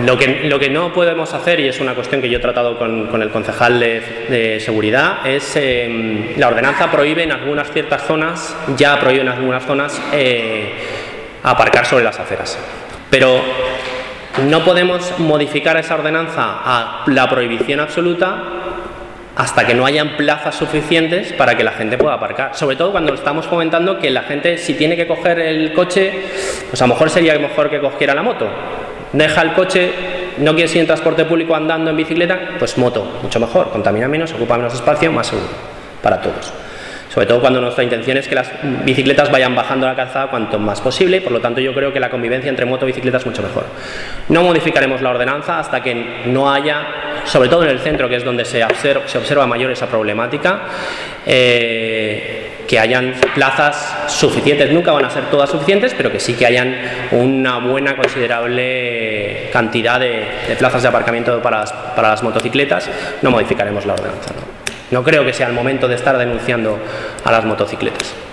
Lo que no podemos hacer, y es una cuestión que yo he tratado con el concejal de seguridad, es la ordenanza prohíbe en algunas ciertas zonas, ya prohíbe en algunas zonas aparcar sobre las aceras. Pero no podemos modificar esa ordenanza a la prohibición absoluta hasta que no hayan plazas suficientes para que la gente pueda aparcar. Sobre todo cuando estamos comentando que la gente, si tiene que coger el coche, pues a lo mejor sería mejor que cogiera la moto. Deja el coche, no quieres ir en transporte público andando en bicicleta, pues moto, mucho mejor, contamina menos, ocupa menos espacio, más seguro para todos. Sobre todo cuando nuestra intención es que las bicicletas vayan bajando la calzada cuanto más posible, por lo tanto yo creo que la convivencia entre moto y bicicleta es mucho mejor. No modificaremos la ordenanza hasta que no haya, sobre todo en el centro, que es donde se observa mayor esa problemática, que hayan plazas suficientes. Nunca van a ser todas suficientes, pero que sí que hayan una buena, considerable cantidad de plazas de aparcamiento para las motocicletas. No modificaremos la ordenanza, ¿no? No creo que sea el momento de estar denunciando a las motocicletas.